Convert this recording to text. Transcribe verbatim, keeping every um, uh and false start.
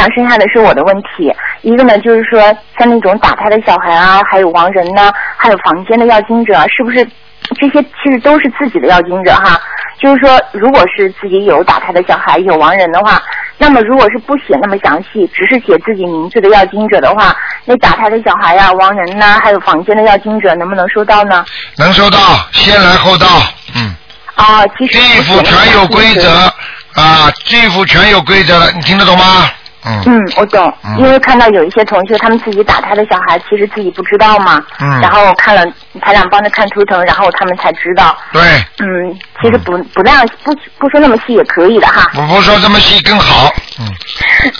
想剩下的是我的问题。一个呢，就是说像那种打胎的小孩啊，还有亡人呢，还有房间的要经者，是不是这些其实都是自己的要经者哈？就是说，如果是自己有打胎的小孩，有亡人的话，那么如果是不写那么详细，只是写自己名字的要经者的话，那打胎的小孩呀、亡人呢，还有房间的要经者，能不能收到呢？ 能收到，先来后到，嗯。 啊，其实地府全有规则啊，地府全有规则了，你听得懂吗？嗯嗯，我懂， 嗯因为看到有一些同学他们自己打胎的小孩，其实自己不知道嘛， 嗯然后看了台长帮着看图腾，然后他们才知道。 对。 嗯，其实不不那样不不说那么细也可以的哈。 我不说这么细更好。嗯。